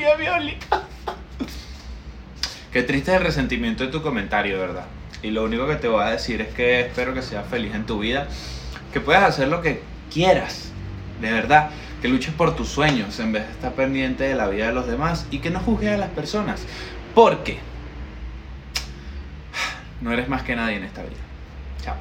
mía, Violi. Qué triste es el resentimiento de tu comentario, ¿verdad? Y lo único que te voy a decir es que espero que seas feliz en tu vida, que puedas hacer lo que quieras, de verdad, que luches por tus sueños en vez de estar pendiente de la vida de los demás y que no juzgues a las personas, porque no eres más que nadie en esta vida.